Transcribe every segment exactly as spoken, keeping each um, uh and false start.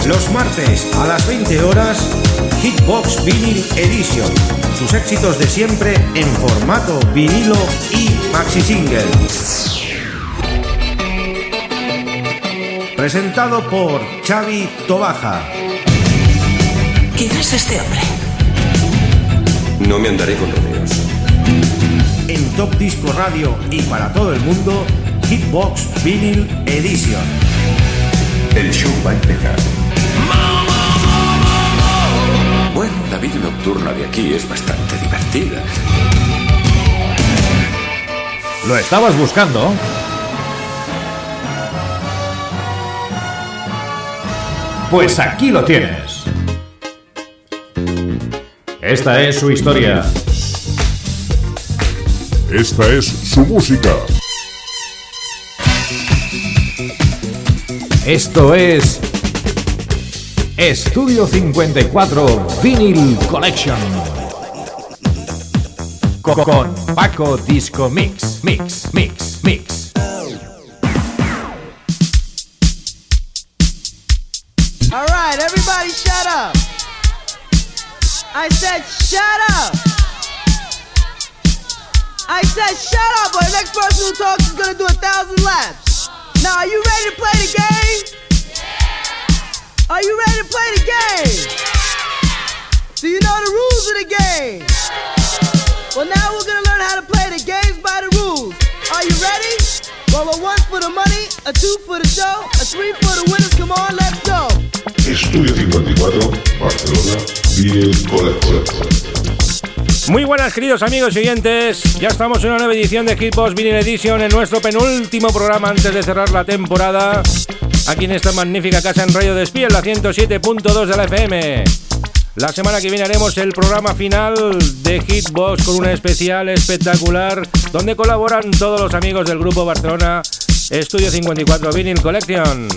Los martes a las veinte horas, Hitbox Vinyl Edition. Tus éxitos de siempre en formato vinilo y maxi single. Presentado por Xavi Tobaja. ¿Quién es este hombre? No me andaré con rodeos. En Top Disco Radio y para todo el mundo, Hitbox Vinyl Edition. El show va a empezar. Bueno, la vida nocturna de aquí es bastante divertida. ¿Lo estabas buscando? Pues aquí lo tienes. Esta es su historia. Esta es su música. Esto es Estudio cincuenta y cuatro Vinyl Collection con Paco Disco Mix, Mix, Mix, Mix. All right, everybody shut up. I said shut up. I said shut up, or the next person who talks is gonna do a thousand laps. Now, are you ready to play the game? Are you ready to play the game? Do you know the rules of the game? Well, now we're gonna learn how to play the games by the rules. Are you ready? Well, a one for the money, a two for the show, a three for the winners. Come on, let's go. Estudio cincuenta y cuatro, Barcelona, Vinyl Collection. Muy buenas, queridos amigos y oyentes. Ya estamos en una nueva edición de Hitbox Vinyl Edition, en nuestro penúltimo programa antes de cerrar la temporada, aquí en esta magnífica casa en Radio Despí, en la ciento siete punto dos de la F M. La semana que viene haremos el programa final de Hitbox con un especial espectacular donde colaboran todos los amigos del grupo Barcelona Estudio cincuenta y cuatro Vinyl Collection.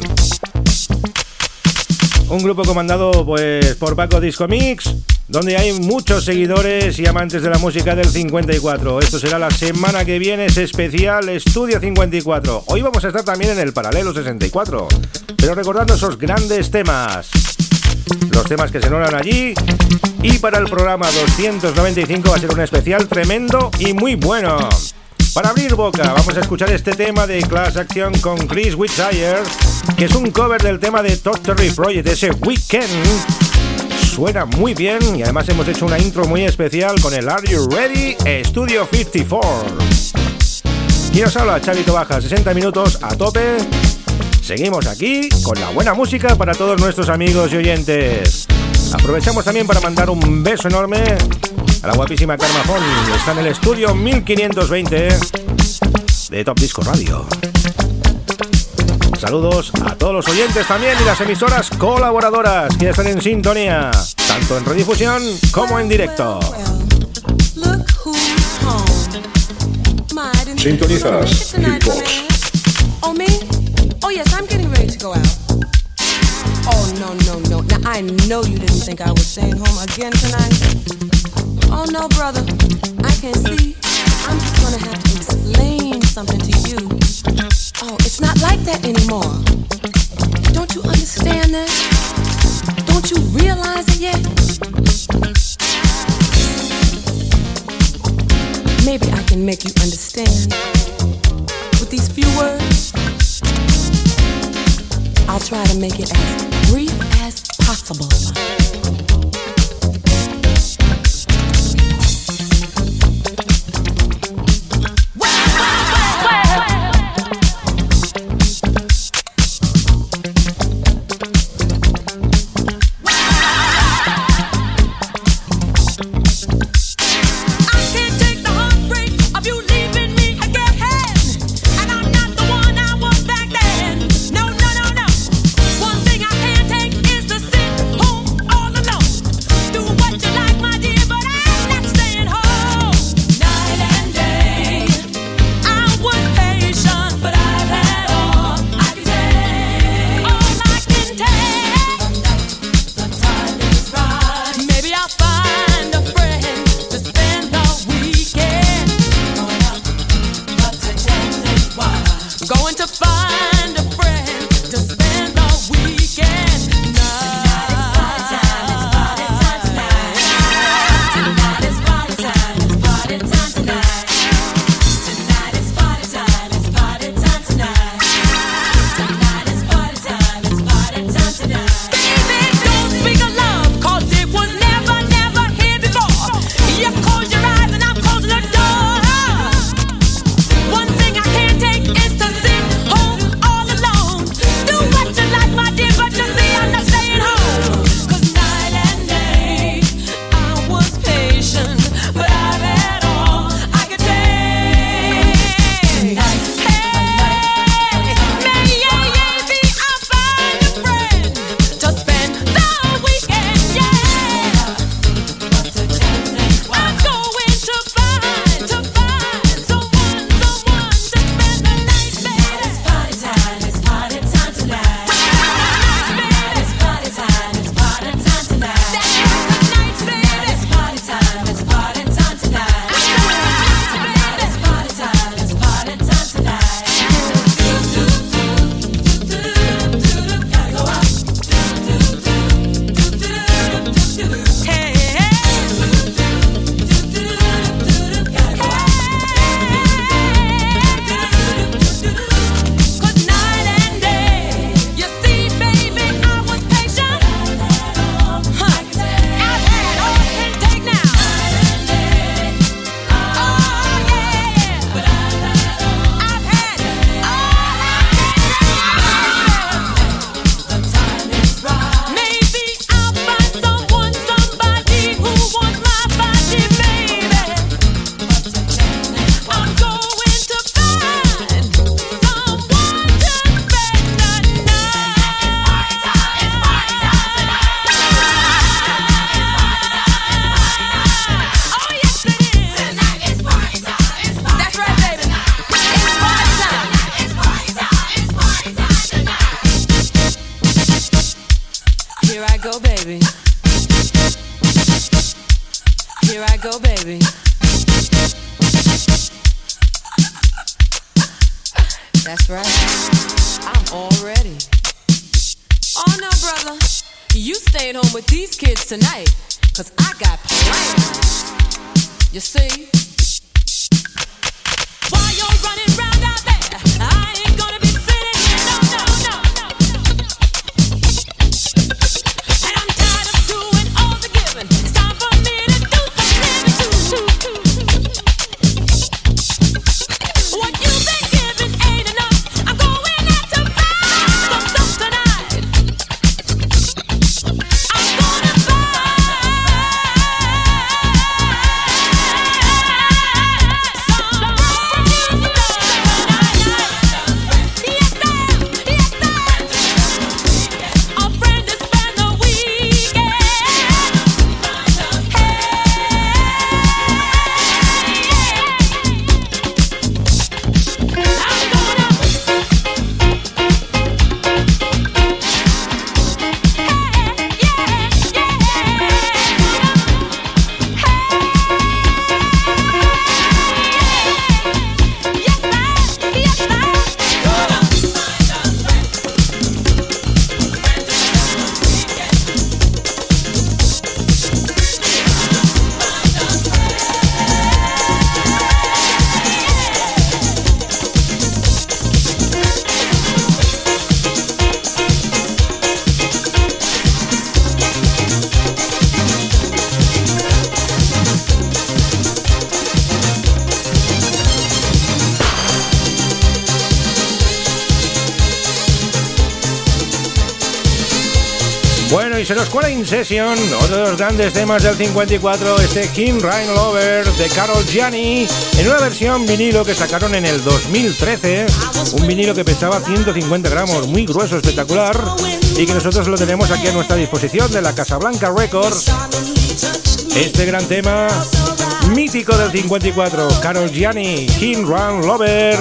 Un grupo comandado pues por Paco Disco Mix, donde hay muchos seguidores y amantes de la música del cincuenta y cuatro. Esto será la semana que viene, es especial Estudio cincuenta y cuatro. Hoy vamos a estar también en el Paralelo sesenta y cuatro, pero recordando esos grandes temas, los temas que se nombran allí. Y para el programa doscientos noventa y cinco va a ser un especial tremendo y muy bueno. Para abrir boca, vamos a escuchar este tema de Class Action con Chris Whitshire, que es un cover del tema de Todd Terry Project, ese Weekend. Suena muy bien y además hemos hecho una intro muy especial con el Are You Ready? Estudio cincuenta y cuatro. Y os habla Xavi Tobaja, sesenta minutos a tope. Seguimos aquí con la buena música para todos nuestros amigos y oyentes. Aprovechamos también para mandar un beso enorme a la guapísima Karma Fon, que está en el estudio mil quinientos veinte de Top Disco Radio. Saludos a todos los oyentes también y las emisoras colaboradoras que ya están en sintonía, tanto en redifusión como en directo. Sintonizas Hitbox. Oh, me? Oh, yes, I'm getting ready to go out. Oh, no, no, no. Now, I know you didn't think I was staying home again tonight. Oh, no, brother. I can see. I'm just gonna have to explain something to you. Oh, it's not like that anymore. Don't you understand that? Don't you realize it yet? Maybe I can make you understand with these few words. I'll try to make it as brief as possible. No, no, no, no. One thing I can't take is to sit home all alone. go, baby. That's right. I'm all ready. Oh no, brother. You staying home with these kids tonight, 'cause I got plans. You see? While you're running round out there, I ain't gonna be sitting here, no, no, no, no. And I'm tired of doing all the giving. It's time for me to do some living too. What you've been giving ain't enough. I'm going out to find some stuff tonight. I'm gonna Y se nos cuela In Session, otro de los grandes temas del cincuenta y cuatro, este King Ryan Lover de Karol Gianni, en una versión vinilo que sacaron en el dos mil trece, un vinilo que pesaba ciento cincuenta gramos, muy grueso, espectacular, y que nosotros lo tenemos aquí a nuestra disposición de la Casablanca Records. Este gran tema mítico del cincuenta y cuatro, Karol Gianni, King Ryan Lover.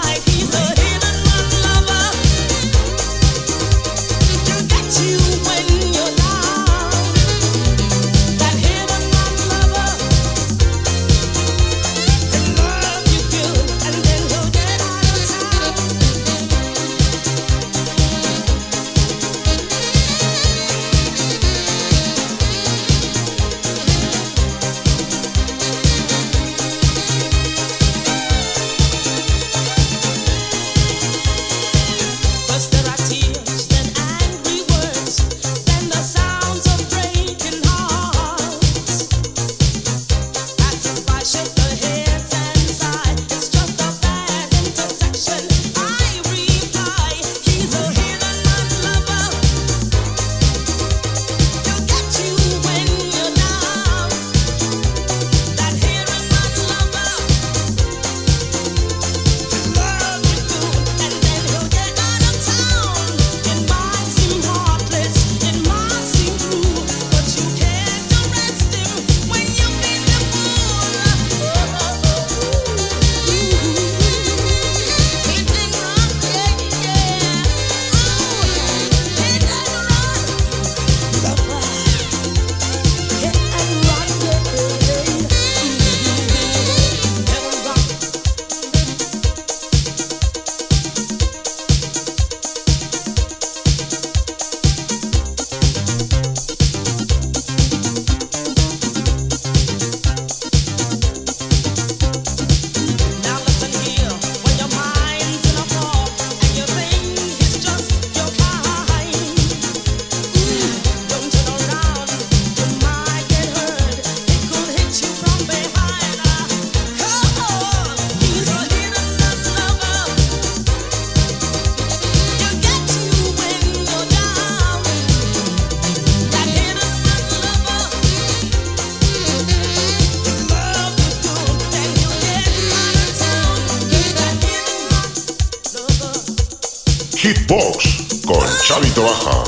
Hitbox con Xavi Tobaja.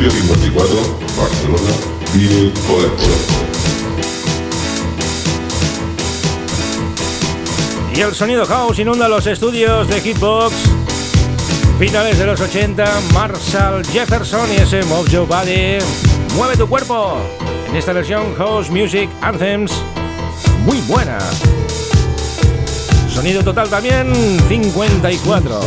Estudio cincuenta y cuatro, Barcelona, Vinyl Collection. Y el sonido house inunda los estudios de Hitbox. Finales de los ochenta, Marshall Jefferson y ese Move Your Body, Mueve tu cuerpo. En esta versión House Music Anthems, muy buena. Sonido total también, cincuenta y cuatro.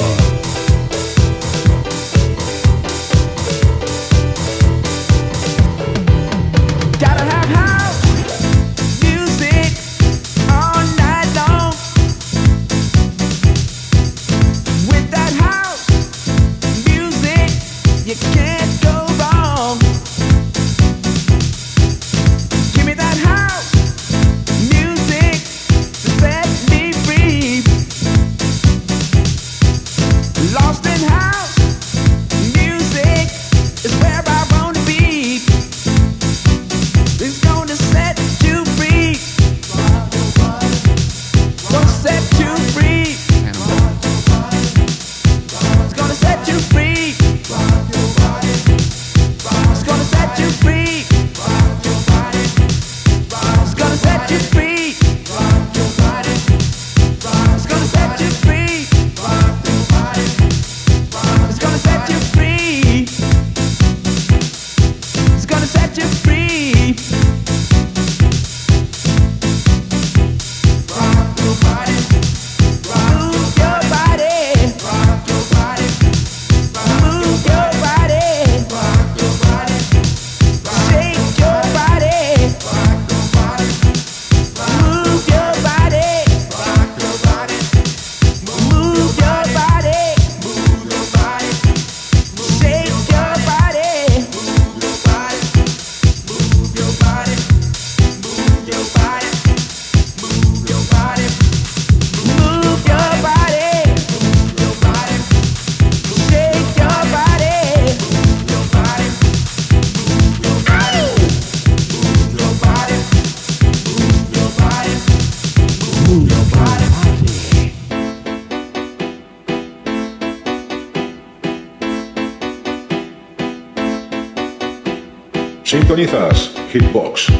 Sintonizas Hitbox.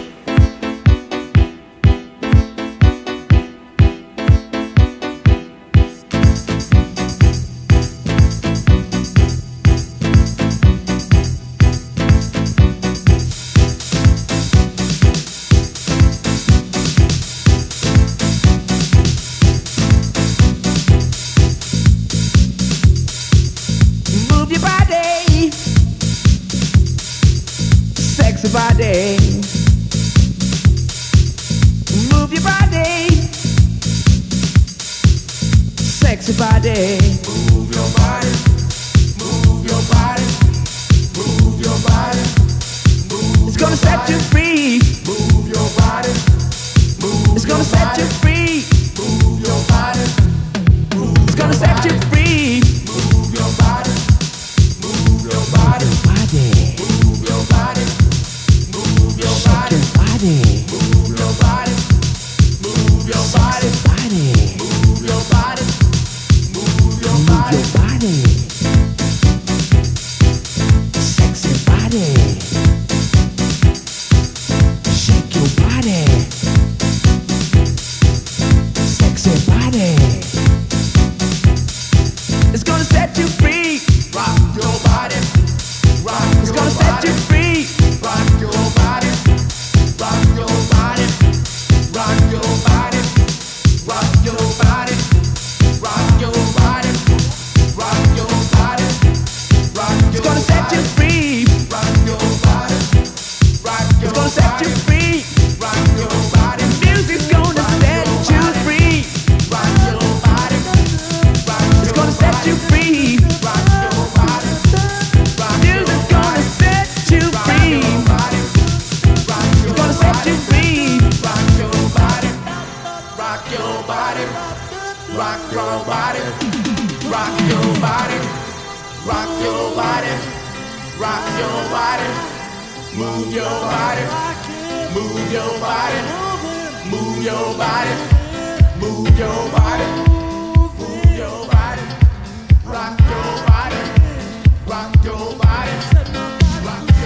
Rock your body, rock your body.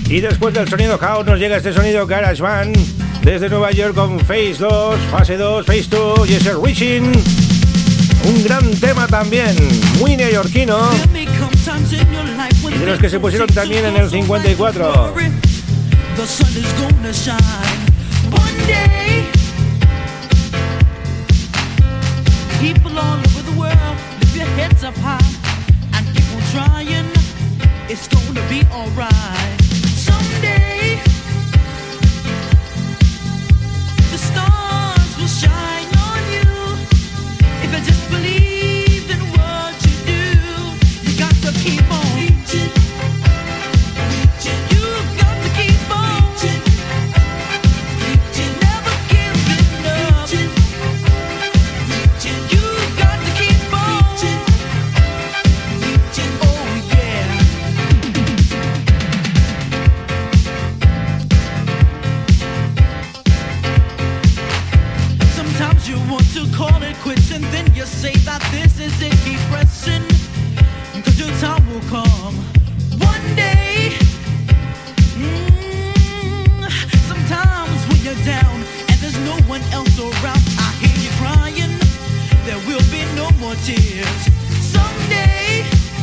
Y después del sonido house nos llega este sonido GarageBand desde Nueva York con Phase dos, Fase dos, Phase dos y ese Reaching. Un gran tema también, muy neoyorquino. Y de los que se pusieron también en el cincuenta y cuatro. People all over the world, lift your heads up high and keep on trying. It's gonna be alright. Someday the stars will shine on you. If you just believe in what you do, you got to keep on reaching. You've got to keep on reaching. Never giving up. You've got to keep on reaching. Oh yeah. Sometimes you want to call it quits and then you say that this is it, keep pressing, cause your time will come one day. Mm, sometimes when you're down and there's no one else around, I hear you crying, there will be no more tears. Someday,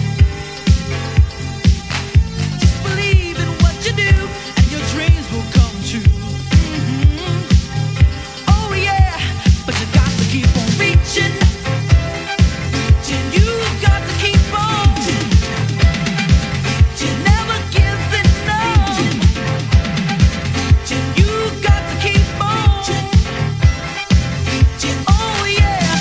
just believe in what you do and your dreams will come true. Mm-hmm. Oh yeah, but you got to keep on reaching. You've got to keep on. Never giving up. You've got to keep on. Oh yeah.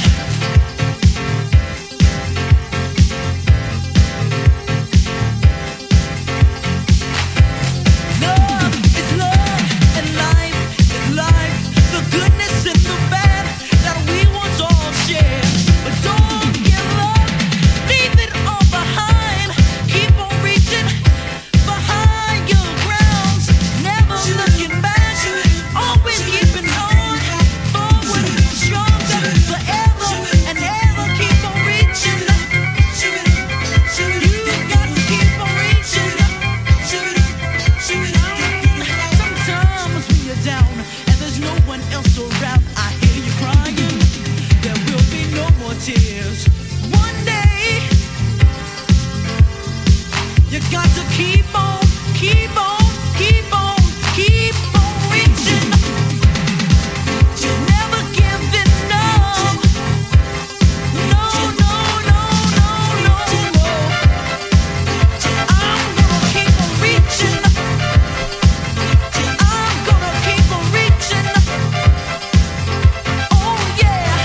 Love is love and life is life. The goodness and the bad that we once all shared. But don't give up, leave it all behind. Keep on reaching behind your grounds. Never looking back, always keeping on. Forward, stronger, forever and ever. Keep on reaching. You've got to keep on reaching. Sometimes when you're down and there's no one else around, I hear you crying. There will be no more tears. One day, you got to keep on, keep on, keep on, keep on reaching. Never giving up. No, no, no, no, no, no. I'm gonna keep on reaching. I'm gonna keep on reaching. Oh yeah.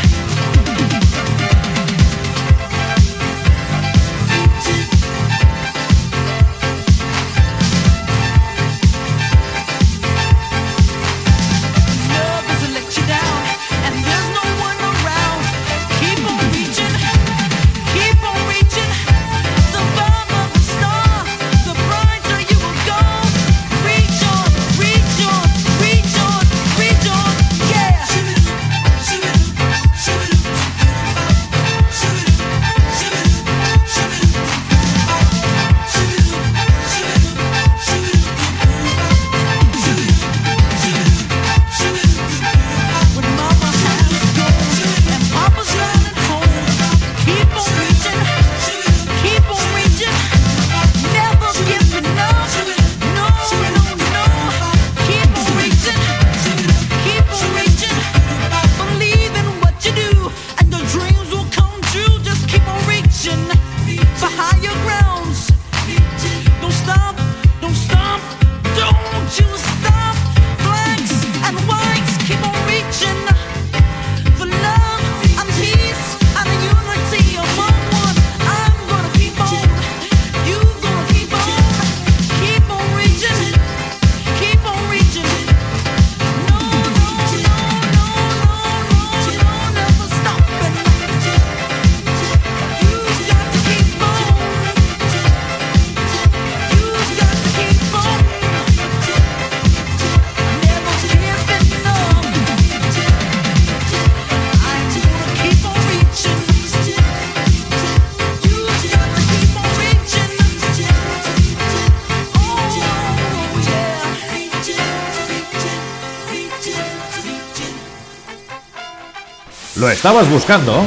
¿Lo estabas buscando?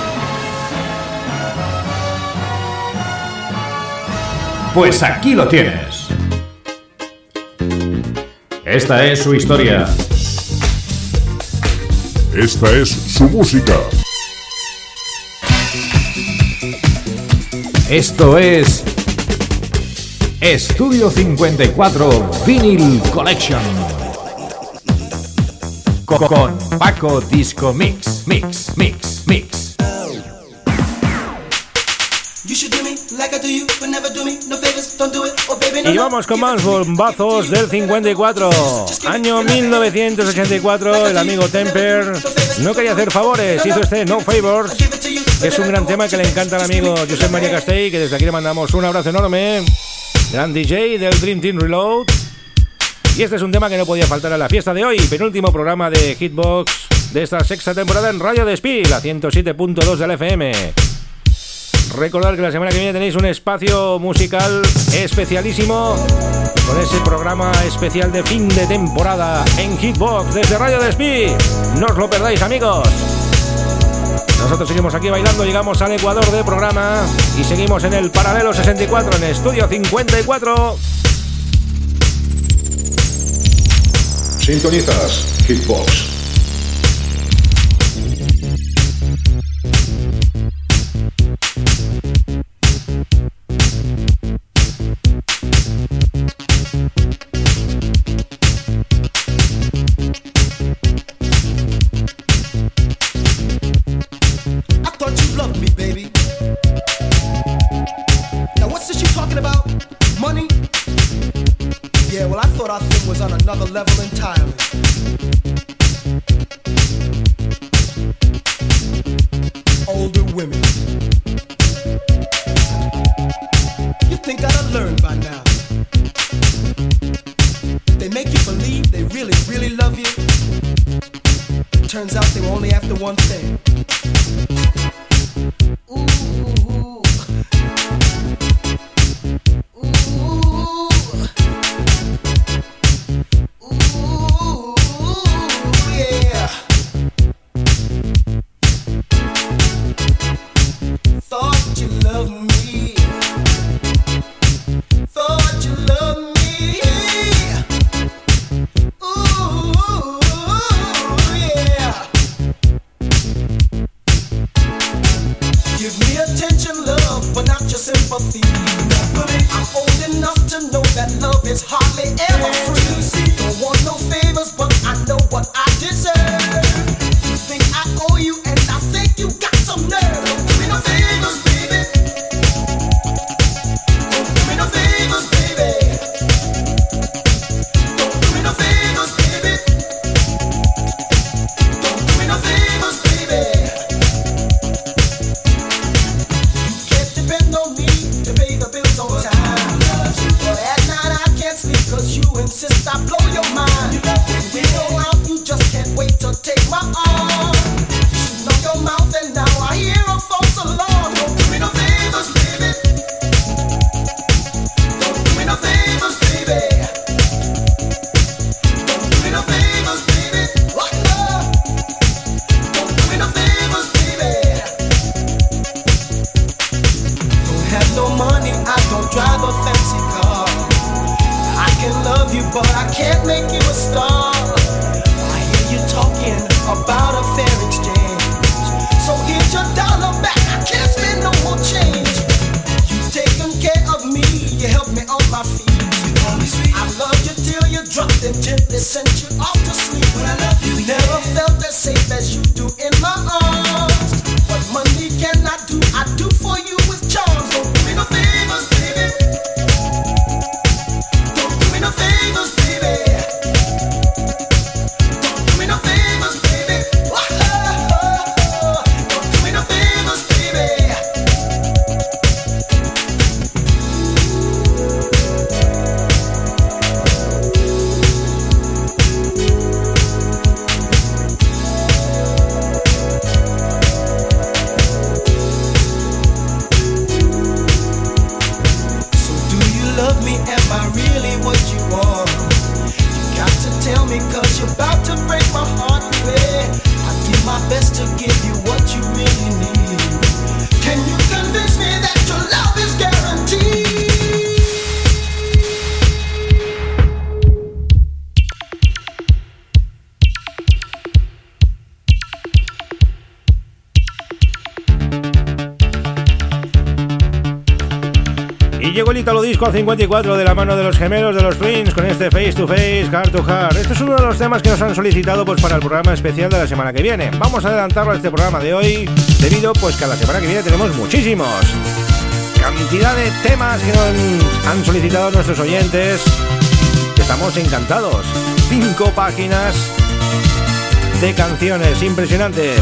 Pues aquí lo tienes. Esta es su historia. Esta es su música. Esto es Estudio cincuenta y cuatro Vinyl Collection con Paco Disco Mix, Mix, Mix, Mix. Y vamos con más bombazos del cincuenta y cuatro. Año mil novecientos ochenta y cuatro, el amigo Temper no quería hacer favores, hizo este No Favors, que es un gran tema que le encanta al amigo Josep María Castell, que desde aquí le mandamos un abrazo enorme. Gran D J del Dream Team Reload. Y este es un tema que no podía faltar a la fiesta de hoy, penúltimo programa de Hitbox de esta sexta temporada en Radio Despí, la ciento siete punto dos del F M. Recordad que la semana que viene tenéis un espacio musical especialísimo con ese programa especial de fin de temporada en Hitbox desde Radio Despí. No os lo perdáis, amigos. Nosotros seguimos aquí bailando, llegamos al Ecuador del programa y seguimos en el Paralelo sesenta y cuatro, en Estudio cincuenta y cuatro. Sintonizas Hitbox. Level entirely. Older women. You think I'd have learned by now. They make you believe they really, really love you. Turns out they were only after one thing. Llegó el Italo Disco al cincuenta y cuatro de la mano de los gemelos de los Twins con este Face to Face, Heart to Heart. Este es uno de los temas que nos han solicitado pues para el programa especial de la semana que viene. Vamos a adelantarlo a este programa de hoy debido pues que a la semana que viene tenemos muchísimos. Cantidad de temas que nos han solicitado nuestros oyentes. Estamos encantados. Cinco páginas de canciones, impresionante.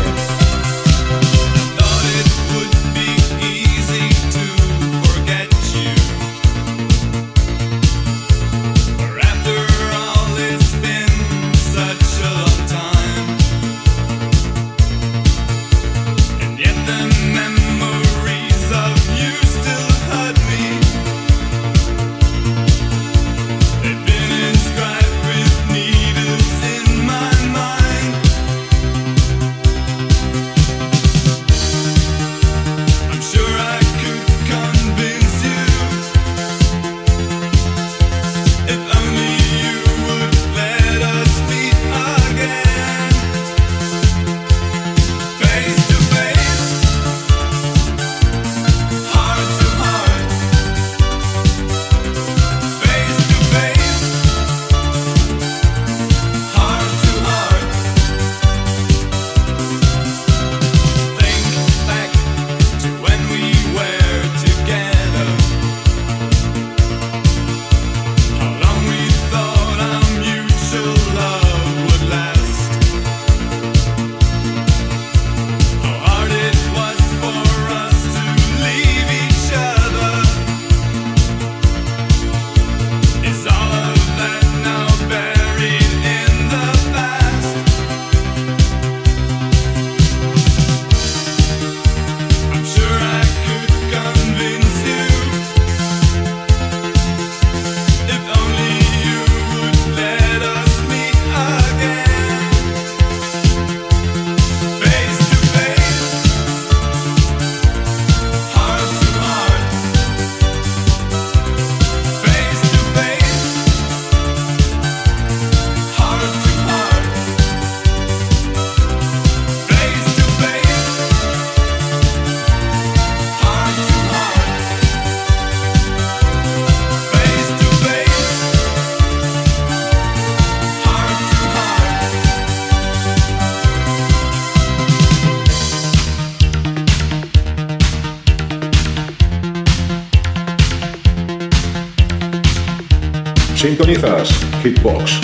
Sintonizas Hitbox.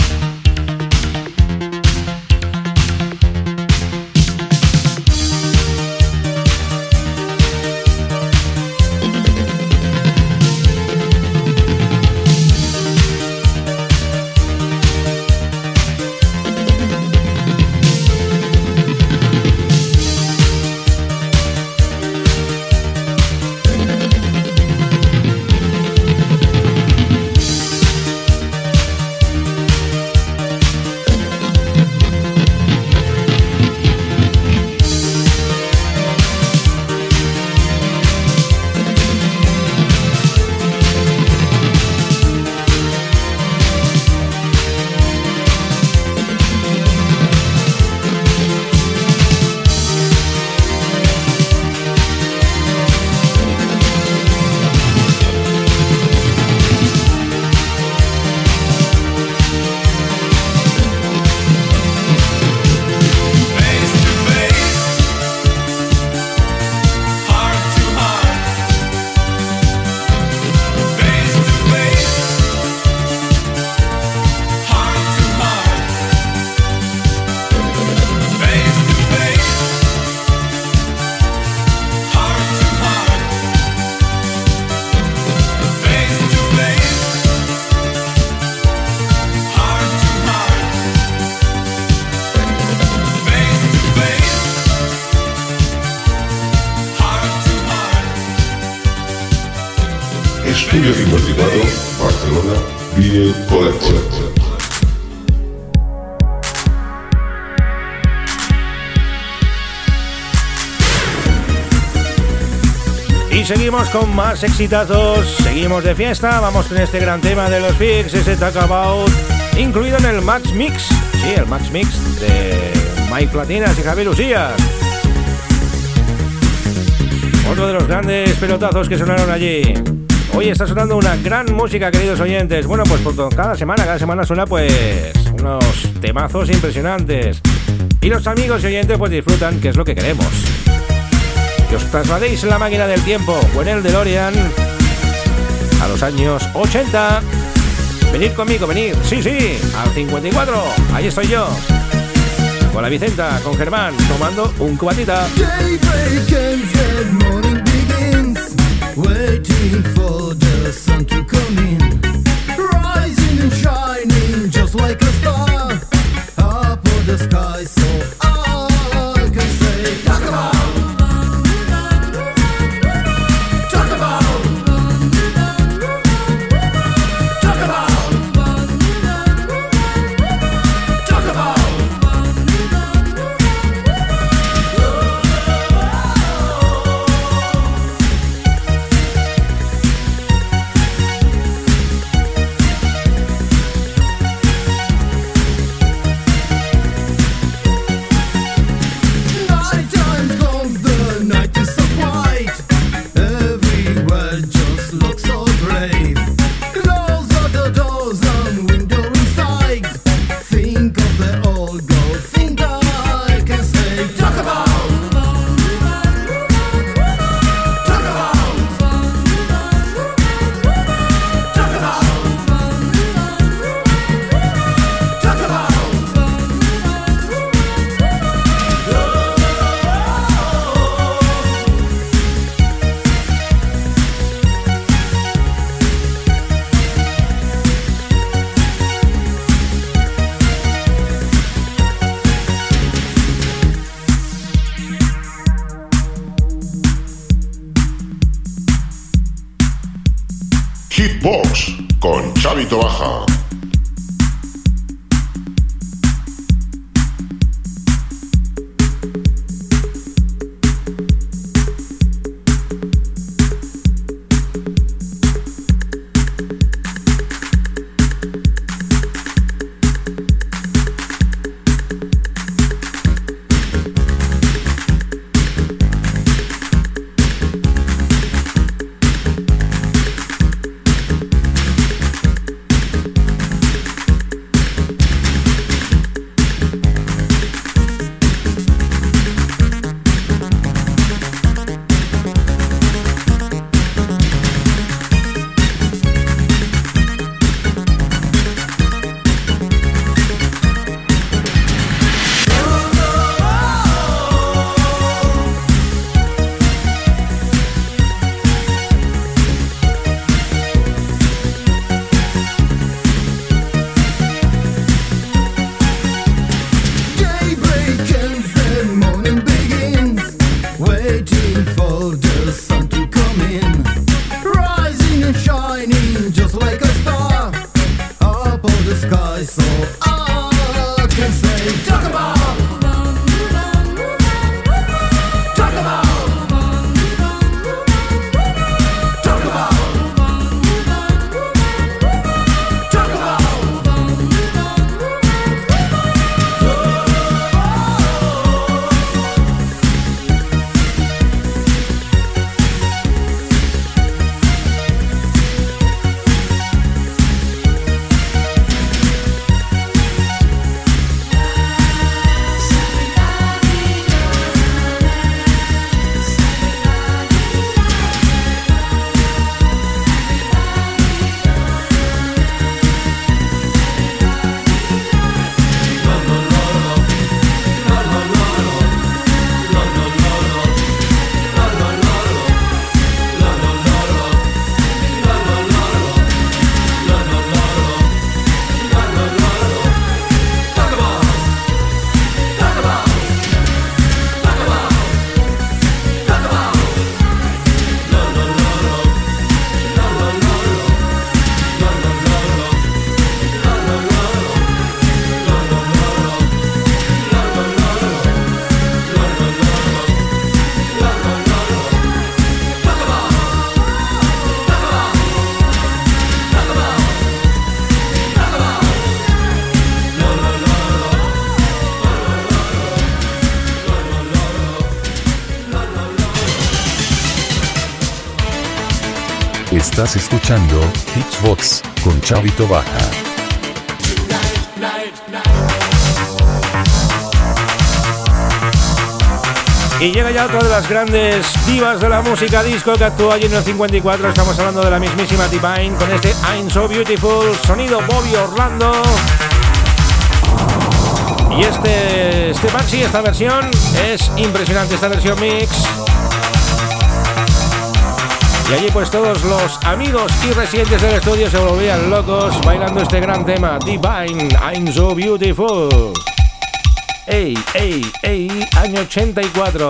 Estudio cincuenta y cuatro, Barcelona, Vinyl Collection. Y seguimos con más exitazos, seguimos de fiesta, vamos con este gran tema de los Fix, ese Talk About, incluido en el Max Mix, sí, el Max Mix de Mike Platinas y Javier Usías. Otro de los grandes pelotazos que sonaron allí. Hoy está sonando una gran música, queridos oyentes. Bueno, pues por todo, cada semana, cada semana suena pues unos temazos impresionantes. Y los amigos y oyentes pues disfrutan, que es lo que queremos. Que os trasladéis en la máquina del tiempo o en el DeLorean a los años ochenta. Venid conmigo, venid, sí, sí, al cincuenta y cuatro. Ahí estoy yo, con la Vicenta, con Germán, tomando un cubatita. Waiting for the sun to come in, rising and shining just like a star up on the sky, so I can say talk about, talk about, talk about, talk about. Hitbox con Chavito Baja. Estás escuchando Hitbox con Chavito Baja. Y llega ya otra de las grandes divas de la música disco que actúa allí en el cincuenta y cuatro. Estamos hablando de la mismísima Divine con este I'm So Beautiful, sonido Bobby Orlando. Y este, este maxi, esta versión es impresionante, esta versión mix. Y allí pues todos los amigos y residentes del estudio se volvían locos bailando este gran tema, Divine, I'm So Beautiful. ¡Ey, ey, ey! Año ochenta y cuatro.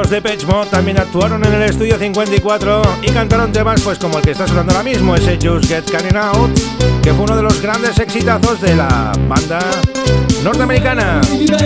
Los Depeche Mode también actuaron en el estudio cincuenta y cuatro y cantaron temas pues como el que está sonando ahora mismo, ese Just Get Canning Out, que fue uno de los grandes exitazos de la banda norteamericana.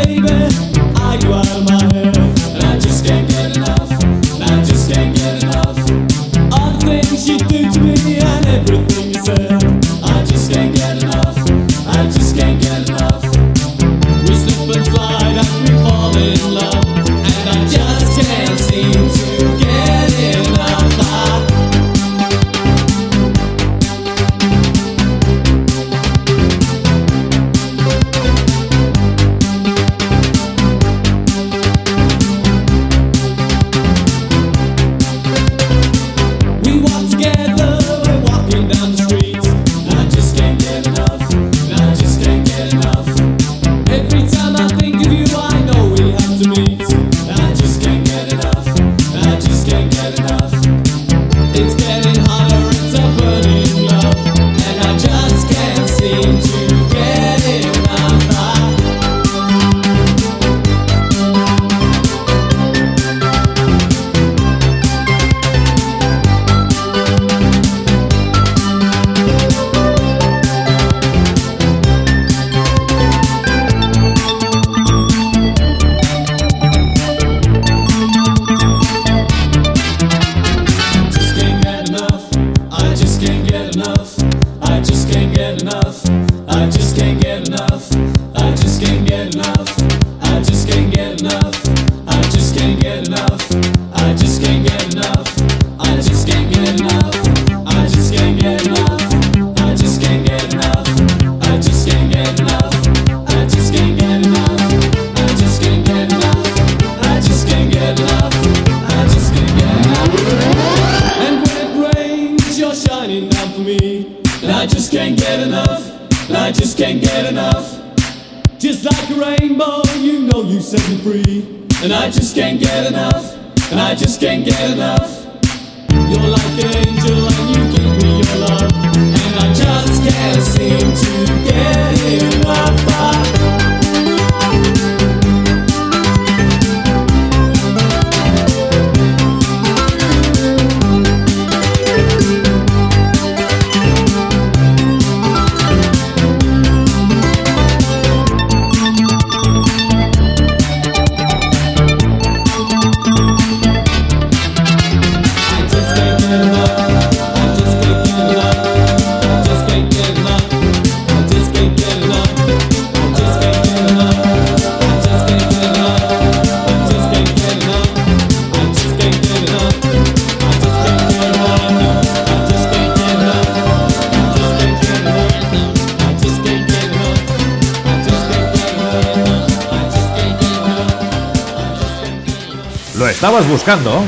¿Lo estabas buscando?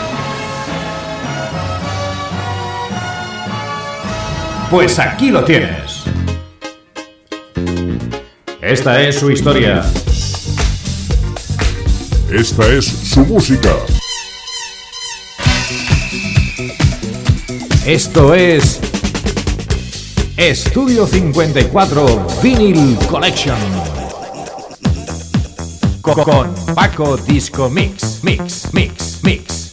Pues aquí lo tienes. Esta es su historia. Esta es su música. Esto es Estudio cincuenta y cuatro Vinyl Collection con Paco Disco Mix, Mix, Mix, Mix.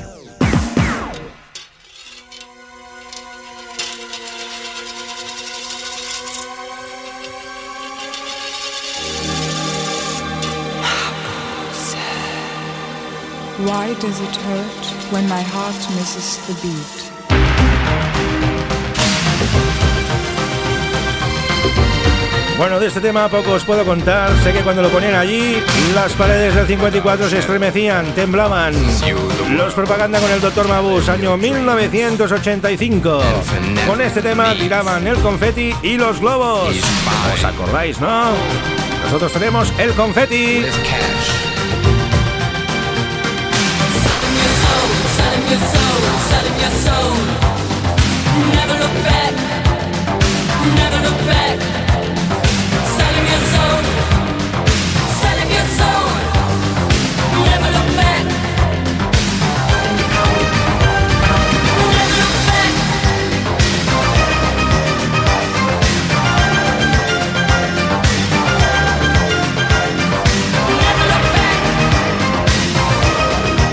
Why does it hurt when my heart misses the beat? Bueno, de este tema poco os puedo contar. Sé que cuando lo ponían allí, las paredes del cincuenta y cuatro se estremecían, temblaban. Los propaganda con el doctor Mabuse, año mil novecientos ochenta y cinco. Con este tema tiraban el confeti y los globos. ¿Os acordáis, no? Nosotros tenemos el confeti. Never look back, never look back. Selling your soul, selling your soul. Never look back, never look back. Never look back.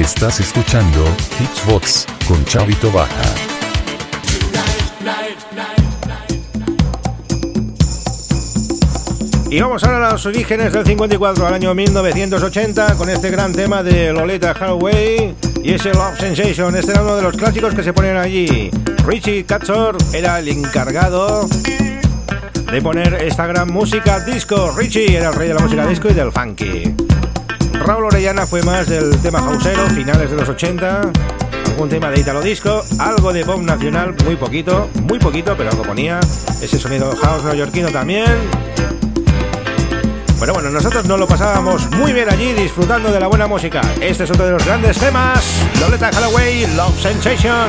Estás escuchando Hitsbox con Chavito Baja. Y vamos ahora a los orígenes del cincuenta y cuatro, al año mil novecientos ochenta, con este gran tema de Loletta Holloway y ese Love Sensation. Este era uno de los clásicos que se ponían allí. Richie Katzor era el encargado de poner esta gran música disco. Richie era el rey de la música disco y del funky. Raúl Orellana fue más del tema houseero, finales de los ochenta, algún tema de italo disco, algo de pop nacional, muy poquito, muy poquito, pero algo ponía, ese sonido house neoyorquino también. Pero bueno, nosotros nos lo pasábamos muy bien allí disfrutando de la buena música. Este es otro de los grandes temas, Loletta Holloway, Love Sensation.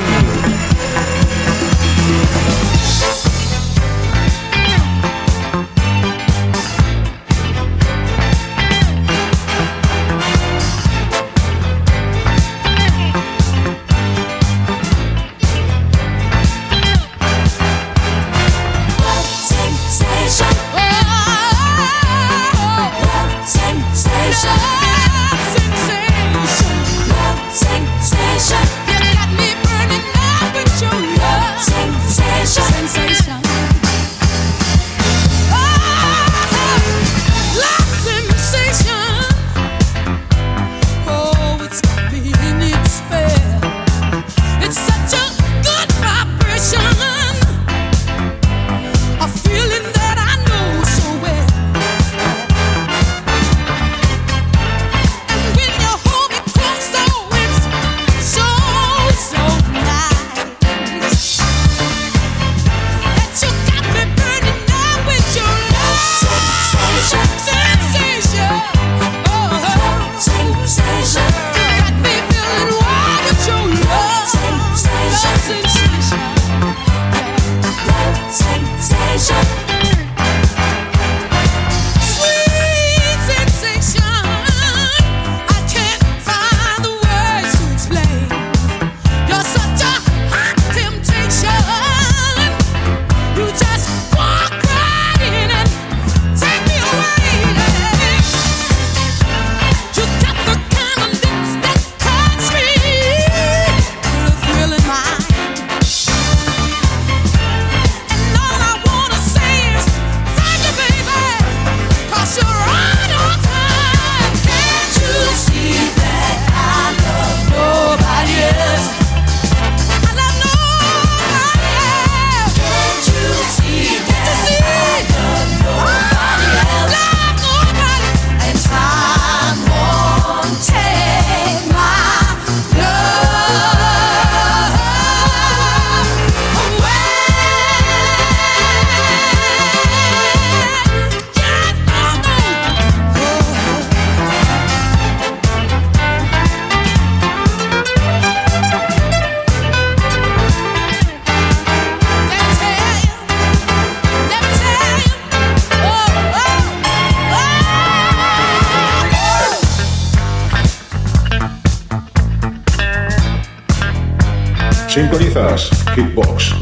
Sintonizas Hitbox.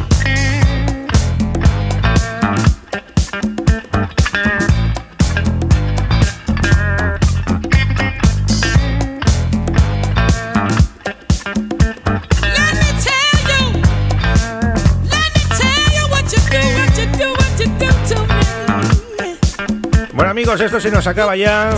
Bueno amigos, esto se nos acaba ya.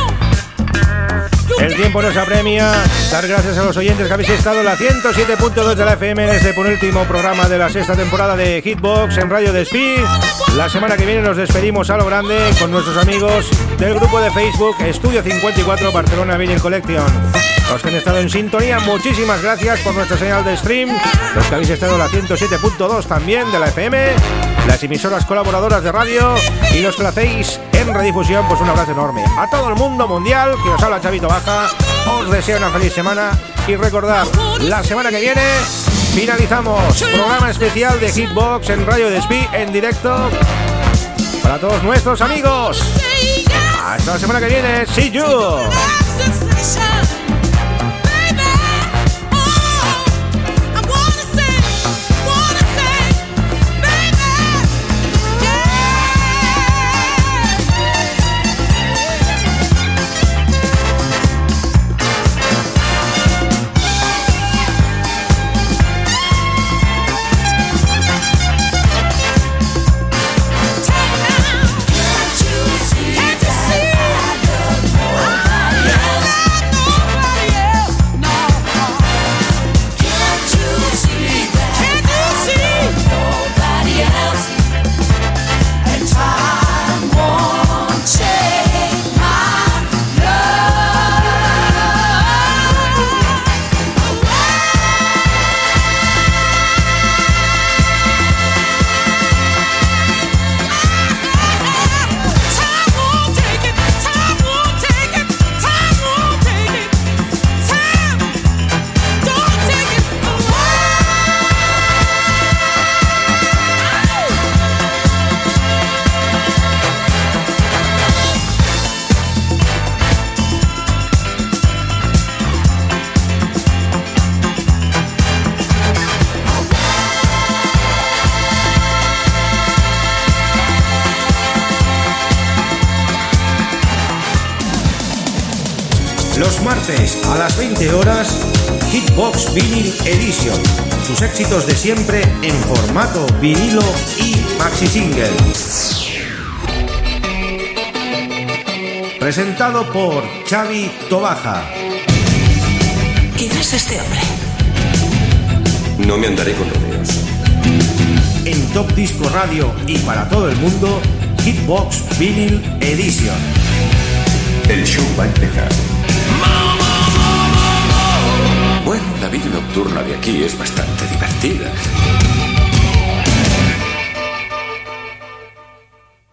El tiempo nos apremia. Dar gracias a los oyentes que habéis estado en la ciento siete punto dos de la F M en este penúltimo programa de la sexta temporada de Hitbox en Radio Despí. La semana que viene nos despedimos a lo grande con nuestros amigos del grupo de Facebook Estudio cincuenta y cuatro Barcelona Vinyl Collection. Los que han estado en sintonía, muchísimas gracias por nuestra señal de stream. Los que habéis estado en la ciento siete punto dos también de la F M, las emisoras colaboradoras de radio y los que lo hacéis en redifusión, pues un abrazo enorme. A todo el mundo mundial, que os habla Chavito Baja, os deseo una feliz semana y recordad, la semana que viene finalizamos programa especial de Hitbox en Radio Despí en directo para todos nuestros amigos. Hasta la semana que viene, see you. Los martes a las veinte horas, Hitbox Vinyl Edition. Sus éxitos de siempre en formato vinilo y maxi single. Presentado por Xavi Tobaja. ¿Quién es este hombre? No me andaré con rodeos. En Top Disco Radio y para todo el mundo, Hitbox Vinyl Edition. El show va a empezar. Bueno, la vida nocturna de aquí es bastante divertida.